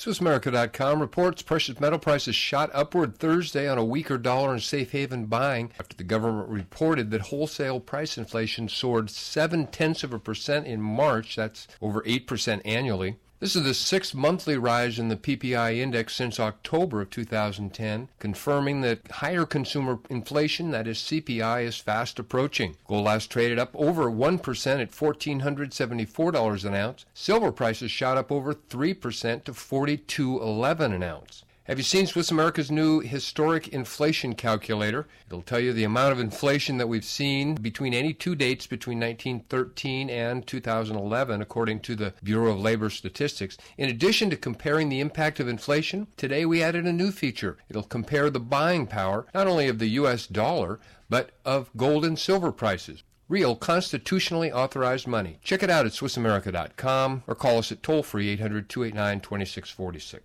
SwissAmerica.com reports precious metal prices shot upward Thursday on a weaker dollar and safe haven buying after the government reported that wholesale price inflation soared 0.7% in March. That's over 8% annually. This is the sixth monthly rise in the PPI index since October of 2010, confirming that higher consumer inflation, that is CPI, is fast approaching. Gold last traded up over 1% at $1,474 an ounce. Silver prices shot up over 3% to $42.11 an ounce. Have you seen Swiss America's new historic inflation calculator? It'll tell you the amount of inflation that we've seen between any two dates between 1913 and 2011, according to the Bureau of Labor Statistics. In addition to comparing the impact of inflation, today we added a new feature. It'll compare the buying power, not only of the U.S. dollar, but of gold and silver prices. Real constitutionally authorized money. Check it out at SwissAmerica.com or call us at toll-free 800-289-2646.